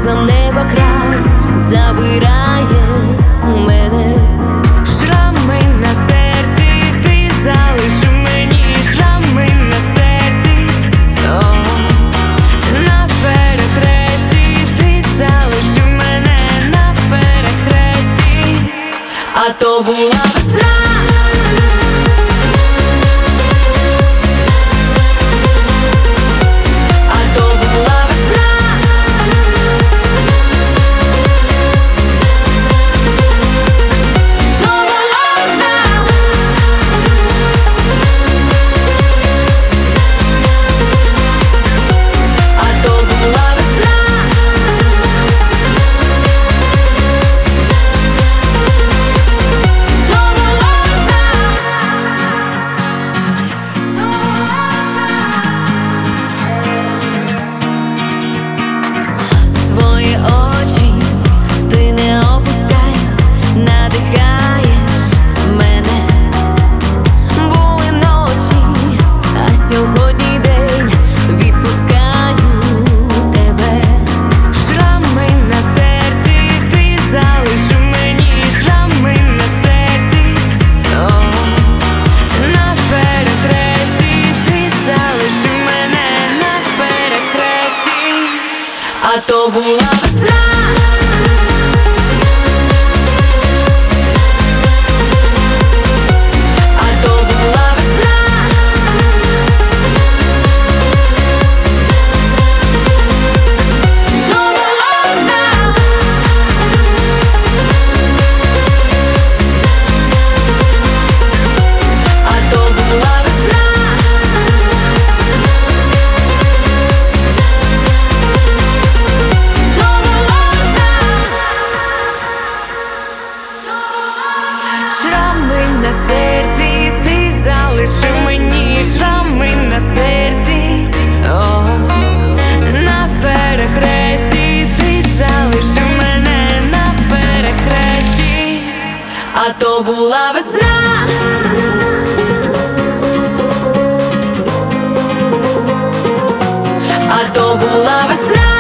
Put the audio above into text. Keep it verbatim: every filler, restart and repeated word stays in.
за неба край забирає мене. Шрами на серці, ти залиши мені шрами на серці. О, на перехресті, ти залиши мене на перехресті. А то була весна. Сьогодні день, відпускаю тебе. Шрами на серці, ти залиши мені шрами на серці. О, на перехресті, ти залиши мене на перехресті. А то була весна. Шрами на серці, ти залиши мені шрами на серці. О, на перехресті, ти залиши мене на перехресті. А то була весна. А то була весна.